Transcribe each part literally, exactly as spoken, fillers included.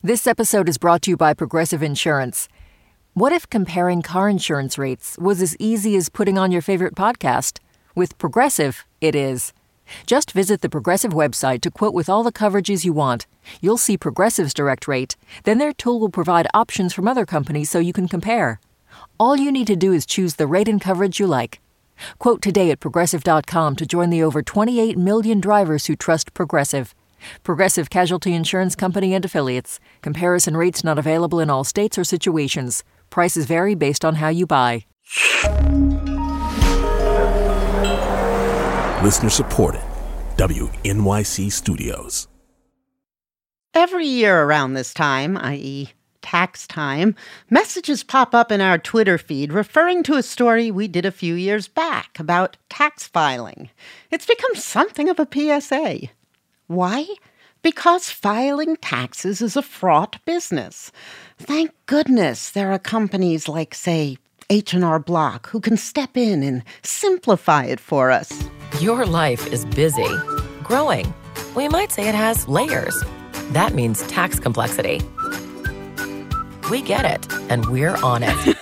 This episode is brought to you by Progressive Insurance. What if comparing car insurance rates was as easy as putting on your favorite podcast? With Progressive, it is. Just visit the Progressive website to quote with all the coverages you want. You'll see Progressive's direct rate. Then their tool will provide options from other companies so you can compare. All you need to do is choose the rate and coverage you like. Quote today at Progressive dot com to join the over twenty-eight million drivers who trust Progressive. Progressive Casualty Insurance Company and Affiliates. Comparison rates not available in all states or situations. Prices vary based on how you buy. Listener supported. W N Y C Studios. Every year around this time, that is tax time, messages pop up in our Twitter feed referring to a story we did a few years back about tax filing. It's become something of a P S A. Why? Because filing taxes is a fraught business. Thank goodness there are companies like, say, H and R Block who can step in and simplify it for us. Your life is busy, growing. We might say it has layers. That means tax complexity. We get it, and we're on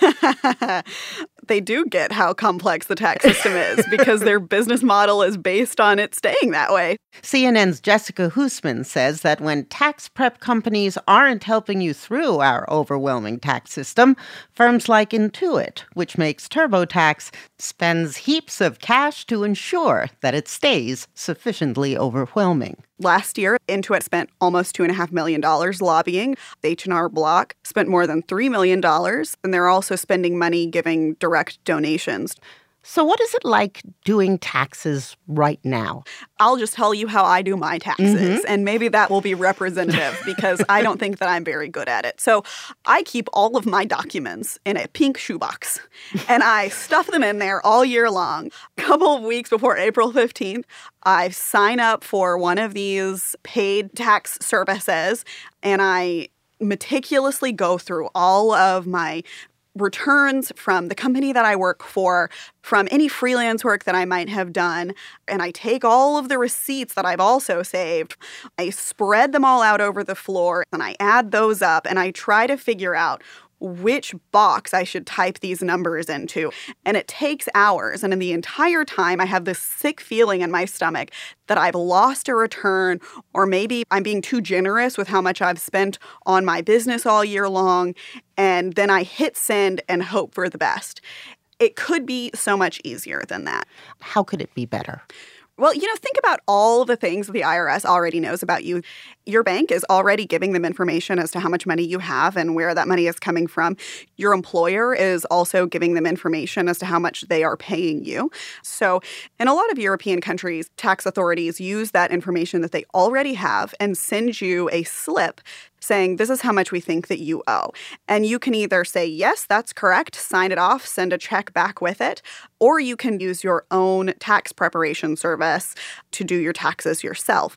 it. They do get how complex the tax system is because their business model is based on it staying that way. C N N's Jessica Huseman says that when tax prep companies aren't helping you through our overwhelming tax system, firms like Intuit, which makes TurboTax, spends heaps of cash to ensure that it stays sufficiently overwhelming. Last year, Intuit spent almost two point five million dollars lobbying. H and R Block spent more than three million dollars, and they're also spending money giving direct donations. So what is it like doing taxes right now? I'll just tell you how I do my taxes, Mm-hmm. and maybe that will be representative because I don't think that I'm very good at it. So I keep all of my documents in a pink shoebox, and I stuff them in there all year long. A couple of weeks before April fifteenth, I sign up for one of these paid tax services, and I meticulously go through all of my returns from the company that I work for, from any freelance work that I might have done, and I take all of the receipts that I've also saved, I spread them all out over the floor, and I add those up, and I try to figure out which box I should type these numbers into. And it takes hours. And in the entire time, I have this sick feeling in my stomach that I've lost a return, or maybe I'm being too generous with how much I've spent on my business all year long. And then I hit send and hope for the best. It could be so much easier than that. How could it be better? Well, you know, think about all the things the I R S already knows about you. Your bank is already giving them information as to how much money you have and where that money is coming from. Your employer is also giving them information as to how much they are paying you. So in a lot of European countries, tax authorities use that information that they already have and send you a slip saying, this is how much we think that you owe. And you can either say, yes, that's correct, sign it off, send a check back with it, or you can use your own tax preparation service to do your taxes yourself.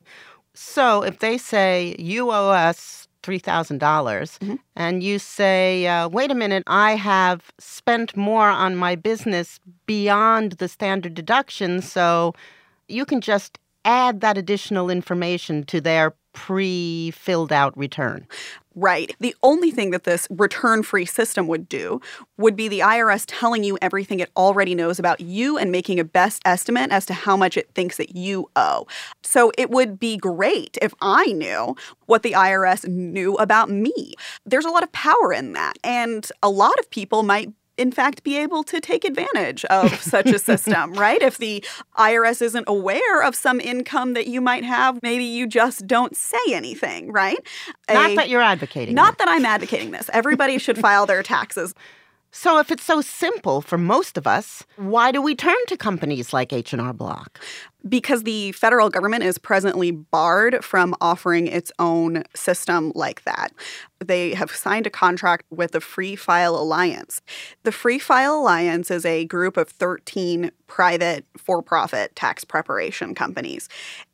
So if they say, you owe us three thousand dollars, mm-hmm. and you say, uh, wait a minute, I have spent more on my business beyond the standard deduction, so you can just add that additional information to their pre-filled out return. Right. The only thing that this return-free system would do would be the I R S telling you everything it already knows about you and making a best estimate as to how much it thinks that you owe. So it would be great if I knew what the I R S knew about me. There's a lot of power in that, and a lot of people might in fact, be able to take advantage of such a system, right? If the I R S isn't aware of some income that you might have, maybe you just don't say anything, right? Not a, that you're advocating Not this. that I'm advocating this. Everybody should file their taxes. So if it's so simple for most of us, why do we turn to companies like H and R Block? Because the federal government is presently barred from offering its own system like that. They have signed a contract with the Free File Alliance. The Free File Alliance is a group of thirteen private for-profit tax preparation companies.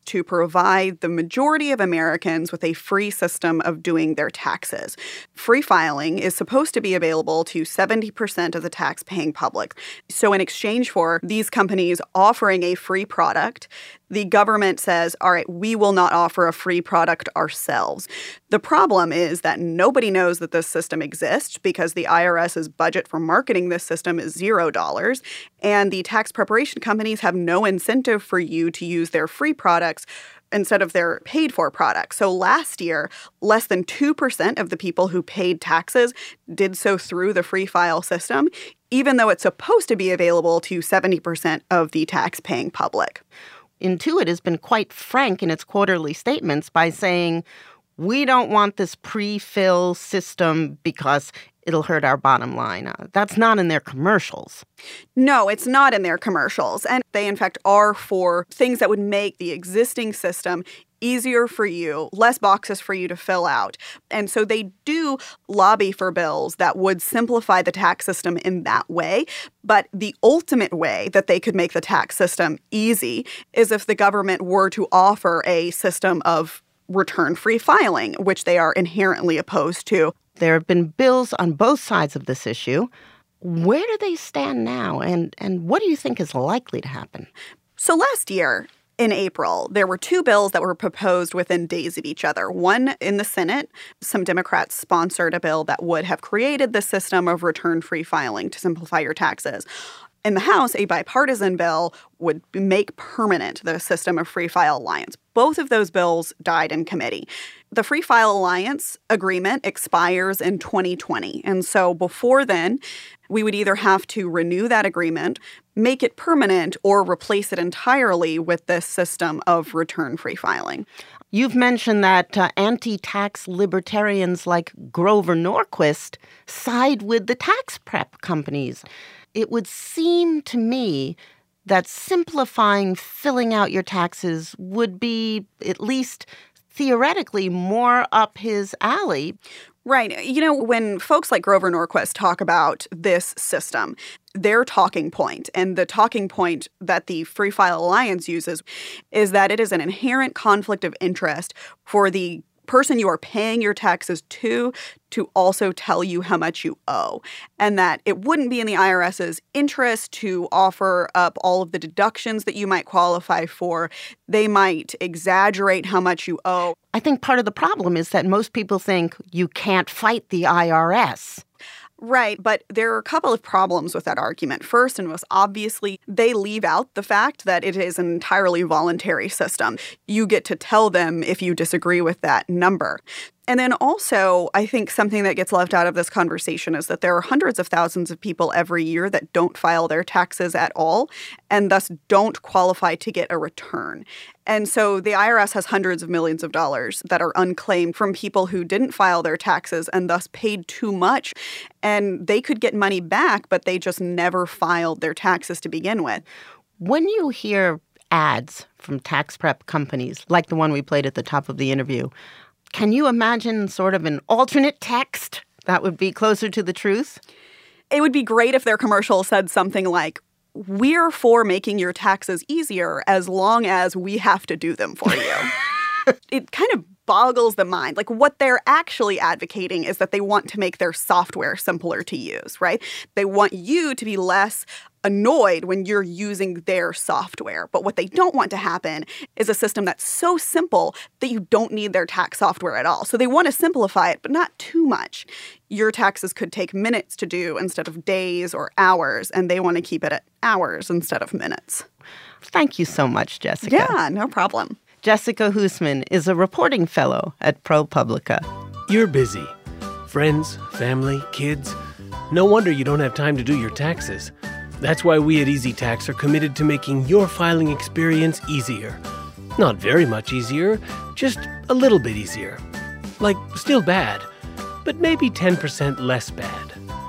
to provide the majority of Americans with a free system of doing their taxes. Free filing is supposed to be available to seventy percent of the tax-paying public. So in exchange for these companies offering a free product, the government says, all right, we will not offer a free product ourselves. The problem is that nobody knows that this system exists because the IRS's budget for marketing this system is zero dollars, and the tax preparation companies have no incentive for you to use their free products instead of their paid-for products. So last year, less than two percent of the people who paid taxes did so through the free file system, even though it's supposed to be available to seventy percent of the tax-paying public. Intuit has been quite frank in its quarterly statements by saying, we don't want this pre-fill system because it'll hurt our bottom line. Uh, that's not in their commercials. No, it's not in their commercials. And they, in fact, are for things that would make the existing system easier for you, less boxes for you to fill out. And so they do lobby for bills that would simplify the tax system in that way. But the ultimate way that they could make the tax system easy is if the government were to offer a system of return-free filing, which they are inherently opposed to. There have been bills on both sides of this issue. Where do they stand now, and, and what do you think is likely to happen? So last year, in April, there were two bills that were proposed within days of each other. One in the Senate, some Democrats sponsored a bill that would have created the system of return-free filing to simplify your taxes. In the House, a bipartisan bill would make permanent the system of Free File Alliance. Both of those bills died in committee. The Free File Alliance agreement expires in twenty twenty. And so before then, we would either have to renew that agreement, make it permanent, or replace it entirely with this system of return-free filing. You've mentioned that uh, anti-tax libertarians like Grover Norquist side with the tax prep companies. It would seem to me that simplifying filling out your taxes would be, at least theoretically, more up his alley. Right. You know, when folks like Grover Norquist talk about this system, their talking point, and the talking point that the Free File Alliance uses, is that it is an inherent conflict of interest for the person you are paying your taxes to to also tell you how much you owe, and that it wouldn't be in the IRS's interest to offer up all of the deductions that you might qualify for. They might exaggerate how much you owe. I think part of the problem is that most people think you can't fight the I R S. Right, but there are a couple of problems with that argument. First, and most obviously, they leave out the fact that it is an entirely voluntary system. You get to tell them if you disagree with that number. And then also, I think something that gets left out of this conversation is that there are hundreds of thousands of people every year that don't file their taxes at all and thus don't qualify to get a return. And so the I R S has hundreds of millions of dollars that are unclaimed from people who didn't file their taxes and thus paid too much. And they could get money back, but they just never filed their taxes to begin with. When you hear ads from tax prep companies, like the one we played at the top of the interview, can you imagine sort of an alternate text that would be closer to the truth? It would be great if their commercial said something like, we're for making your taxes easier as long as we have to do them for you. It kind of boggles the mind. Like, what they're actually advocating is that they want to make their software simpler to use, right? They want you to be less annoyed when you're using their software. But what they don't want to happen is a system that's so simple that you don't need their tax software at all. So they want to simplify it, but not too much. Your taxes could take minutes to do instead of days or hours, and they want to keep it at hours instead of minutes. Thank you so much, Jessica. Yeah, no problem. Jessica Huseman is a reporting fellow at ProPublica. You're busy. Friends, family, kids. No wonder you don't have time to do your taxes. That's why we at Easy Tax are committed to making your filing experience easier. Not very much easier, just a little bit easier. Like, still bad, but maybe ten percent less bad.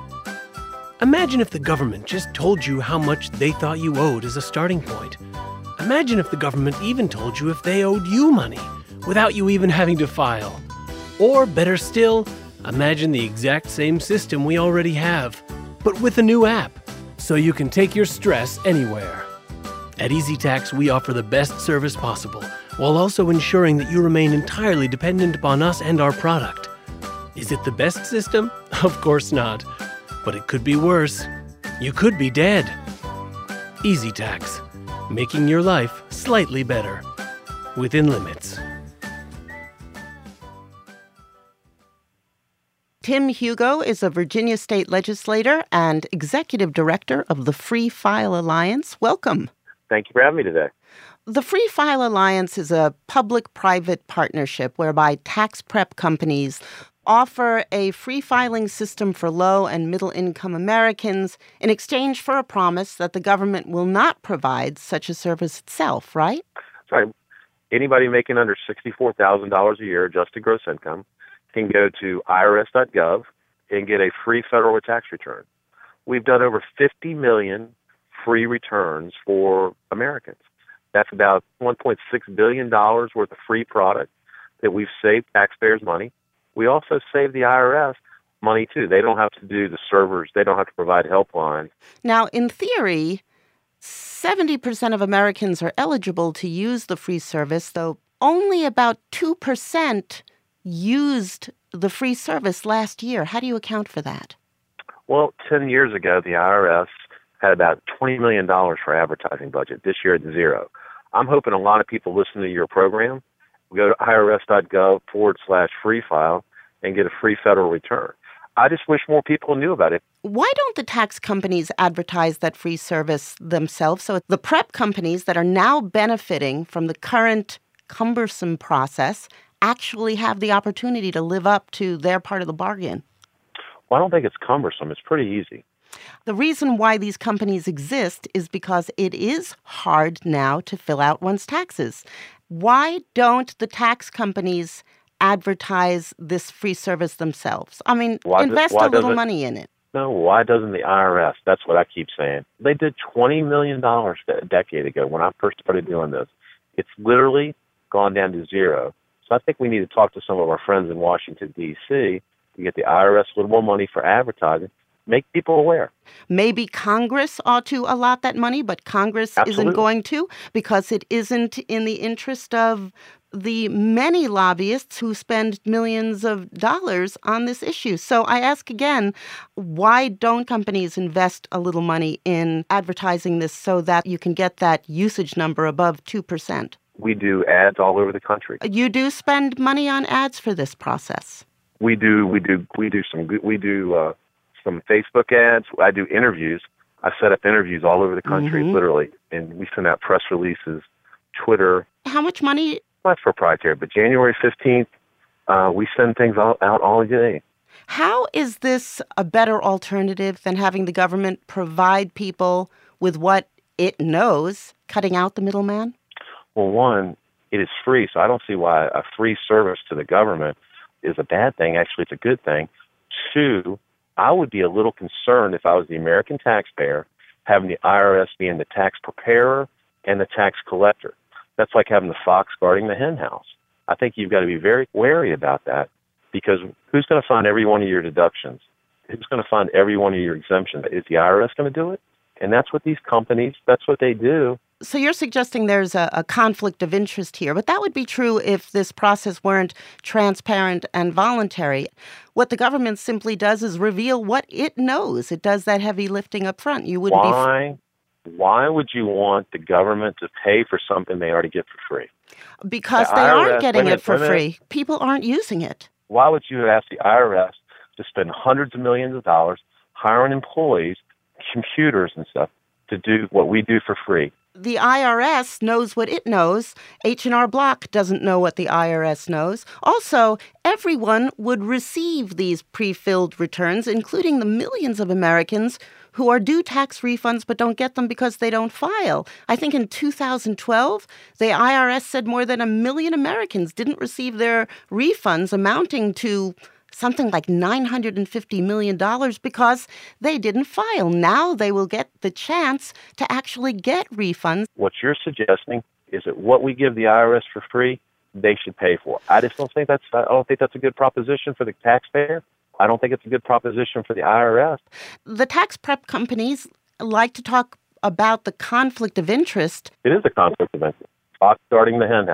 Imagine if the government just told you how much they thought you owed as a starting point. Imagine if the government even told you if they owed you money without you even having to file. Or better still, imagine the exact same system we already have, but with a new app, so you can take your stress anywhere. At Easy Tax, we offer the best service possible while also ensuring that you remain entirely dependent upon us and our product. Is it the best system? Of course not. But it could be worse. You could be dead. Easy Tax, making your life slightly better, within limits. Tim Hugo is a Virginia state legislator and executive director of the Free File Alliance. Welcome. Thank you for having me today. The Free File Alliance is a public-private partnership whereby tax prep companies offer a free filing system for low and middle-income Americans in exchange for a promise that the government will not provide such a service itself, right? Sorry. Anybody making under sixty-four thousand dollars a year adjusted gross income can go to I R S dot gov and get a free federal tax return. We've done over fifty million free returns for Americans. That's about one point six billion dollars worth of free product that we've saved taxpayers money. We also save the I R S money, too. They don't have to do the servers. They don't have to provide helplines. Now, in theory, seventy percent of Americans are eligible to use the free service, though only about two percent used the free service last year. How do you account for that? Well, ten years ago, the I R S had about twenty million dollars for advertising budget. This year, it's zero. I'm hoping a lot of people listen to your program, go to I R S dot gov forward slash free file and get a free federal return. I just wish more people knew about it. Why don't the tax companies advertise that free service themselves? So the prep companies that are now benefiting from the current cumbersome process actually have the opportunity to live up to their part of the bargain? Well, I don't think it's cumbersome. It's pretty easy. The reason why these companies exist is because it is hard now to fill out one's taxes. Why don't the tax companies advertise this free service themselves? I mean, why invest does, a little money in it. No, why doesn't the I R S? That's what I keep saying. They did twenty million dollars a decade ago when I first started doing this. It's literally gone down to zero. So I think we need to talk to some of our friends in Washington, D C to get the I R S a little more money for advertising, make people aware. Maybe Congress ought to allot that money, but Congress Absolutely. isn't going to because it isn't in the interest of the many lobbyists who spend millions of dollars on this issue. So I ask again, why don't companies invest a little money in advertising this so that you can get that usage number above two percent? We do ads all over the country. You do spend money on ads for this process? We do. We do. We do some. We do uh, some Facebook ads. I do interviews. I set up interviews all over the country, mm-hmm. literally, and we send out press releases, Twitter. How much money? That's proprietary, but January fifteenth, uh, we send things all, out all day. How is this a better alternative than having the government provide people with what it knows, cutting out the middleman? Well, one, it is free, so I don't see why a free service to the government is a bad thing. Actually, it's a good thing. Two, I would be a little concerned if I was the American taxpayer having the I R S being the tax preparer and the tax collector. That's like having the fox guarding the hen house. I think you've got to be very wary about that because who's going to fund every one of your deductions? Who's going to fund every one of your exemptions? Is the I R S going to do it? And that's what these companies, that's what they do. So you're suggesting there's a, a conflict of interest here, but that would be true if this process weren't transparent and voluntary. What the government simply does is reveal what it knows. It does that heavy lifting up front. You wouldn't Why? Be f- Why would you want the government to pay for something they already get for free? Because the they I R S, aren't getting minute, it for free. People aren't using it. Why would you ask the I R S to spend hundreds of millions of dollars hiring employees, computers and stuff, to do what we do for free? The I R S knows what it knows. H and R Block doesn't know what the I R S knows. Also, everyone would receive these pre-filled returns, including the millions of Americans who are due tax refunds but don't get them because they don't file. I think in two thousand twelve, the I R S said more than a million Americans didn't receive their refunds, amounting to something like nine hundred fifty million dollars because they didn't file. Now they will get the chance to actually get refunds. What you're suggesting is that what we give the I R S for free, they should pay for. I just don't think that's I don't think that's a good proposition for the taxpayer. I don't think it's a good proposition for the I R S. The tax prep companies like to talk about the conflict of interest. It is a conflict of interest. Fox guarding the hen house.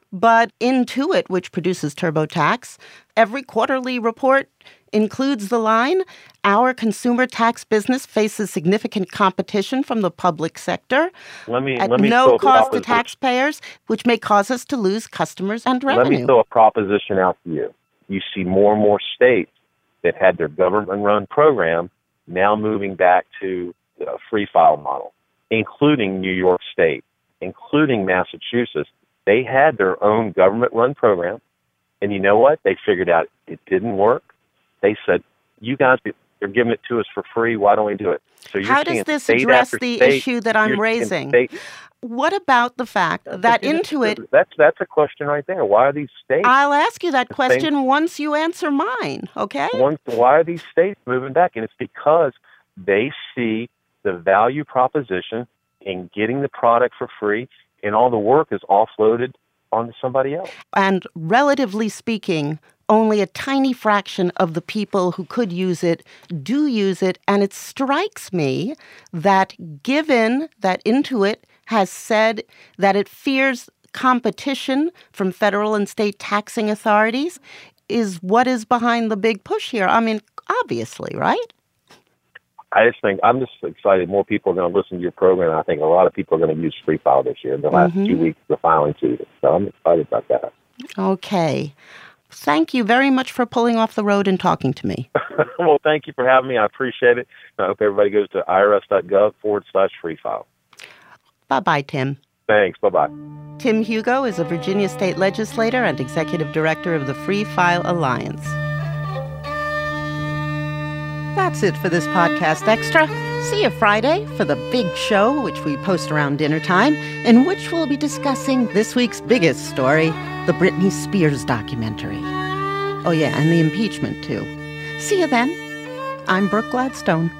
But Intuit, which produces TurboTax, every quarterly report includes the line, our consumer tax business faces significant competition from the public sector let me, at let me no cost to proposition. taxpayers, which may cause us to lose customers and Let revenue. me throw a proposition out to you. You see more and more states that had their government-run program now moving back to a free file model, including New York State, including Massachusetts. They had their own government-run program, and you know what? They figured out it didn't work. They said, you guys are giving it to us for free. Why don't we do it? So you're How does this state address after the state, issue that I'm you're seeing raising? state- What about the fact that Intuit... That's, that's a question right there. Why are these states... I'll ask you that the question same- once you answer mine, okay? One, why are these states moving back? And it's because they see the value proposition in getting the product for free, and all the work is offloaded onto somebody else. And relatively speaking, only a tiny fraction of the people who could use it do use it. And it strikes me that given that Intuit has said that it fears competition from federal and state taxing authorities, is what is behind the big push here. I mean, obviously, right? I just think, I'm just excited more people are going to listen to your program. I think a lot of people are going to use Free File this year, the last Mm-hmm. two weeks of the filing season. So I'm excited about that. Okay. Thank you very much for pulling off the road and talking to me. Well, thank you for having me. I appreciate it. I hope everybody goes to irs.gov forward slash free file. Bye-bye, Tim. Thanks. Bye-bye. Tim Hugo is a Virginia state legislator and executive director of the Free File Alliance. That's it for this podcast extra. See you Friday for the big show, which we post around dinner time, in which we'll be discussing this week's biggest story, the Britney Spears documentary. Oh, yeah, and the impeachment, too. See you then. I'm Brooke Gladstone.